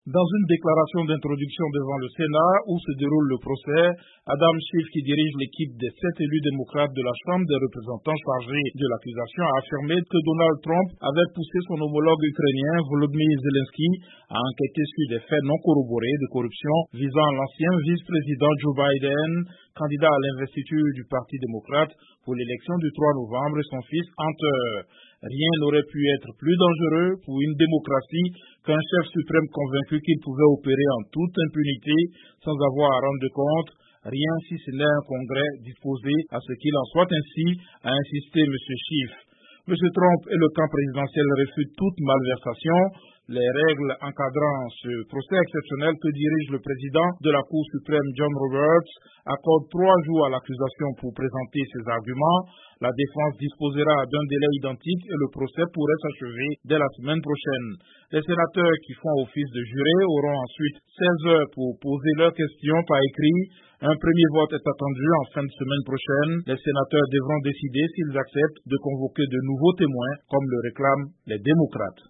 Dans une déclaration d'introduction devant le Sénat où se déroule le procès, Adam Schiff, qui dirige l'équipe des 7 élus démocrates de la Chambre des représentants chargés de l'accusation, a affirmé que Donald Trump avait poussé son homologue ukrainien Volodymyr Zelensky à enquêter sur des faits non corroborés de corruption visant l'ancien vice-président Joe Biden, candidat à l'investiture du Parti démocrate pour l'élection du 3 novembre, et son fils Hunter. Rien n'aurait pu être plus dangereux pour une démocratie qu'un chef suprême convaincu qu'il pouvait opérer en toute impunité sans avoir à rendre compte. Rien si ce n'est un congrès disposé à ce qu'il en soit ainsi, a insisté M. Schiff. M. Trump et le camp présidentiel réfutent toute malversation. Les règles encadrant ce procès exceptionnel que dirige le président de la Cour suprême John Roberts accordent 3 jours à l'accusation pour présenter ses arguments. La défense disposera d'un délai identique et le procès pourrait s'achever dès la semaine prochaine. Les sénateurs qui font office de jurés auront ensuite 16 heures pour poser leurs questions par écrit. Un premier vote est attendu en fin de semaine prochaine. Les sénateurs devront décider s'ils acceptent de convoquer de nouveaux témoins comme le réclament les démocrates.